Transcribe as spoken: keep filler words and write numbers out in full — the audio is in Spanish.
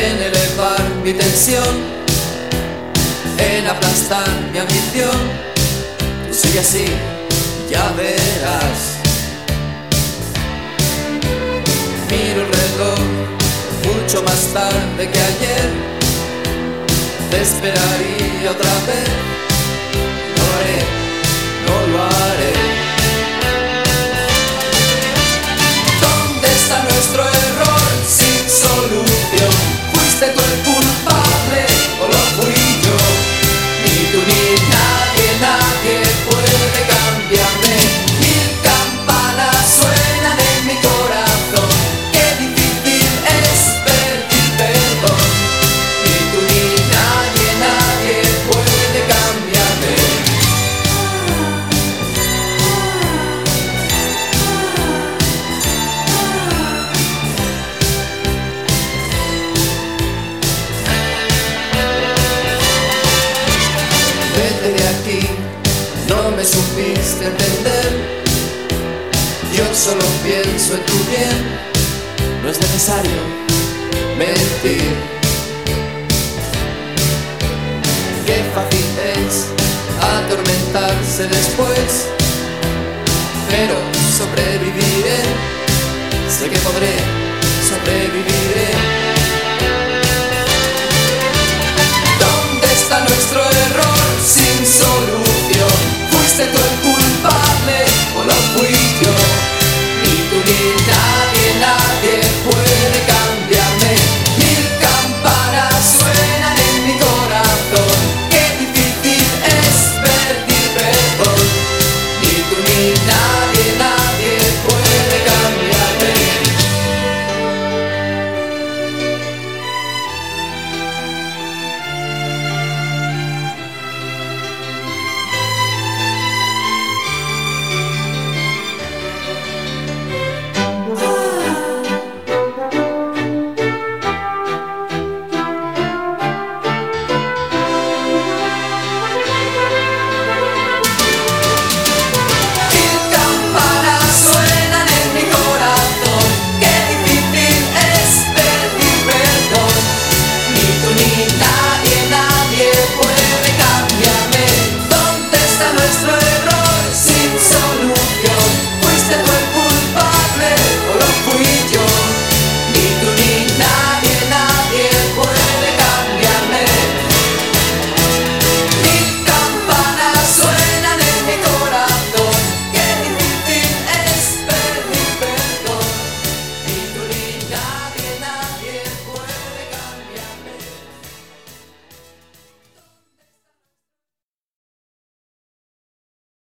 en elevar mi tensión, en aplastar mi ambición. Tú sigue así, ya verás. Miro el reloj, mucho más tarde que ayer. Te esperaría otra vez. No haré, no lo haré. ¿Dónde está nuestro error sin solución? ¿Fuiste tú el culpable o lo fui yo? Ni tú ni nadie, nadie puede cambiarme. Mil campanas suenan en mi corazón. Qué difícil es pedir perdón. Ni tú ni nadie, nadie puede cambiarme. Vete de aquí, no me supiste entender. Yo solo pienso en tu bien. No es necesario mentir. Qué fácil es atormentarse después, pero sobreviviré. Sé que podré, sobreviviré.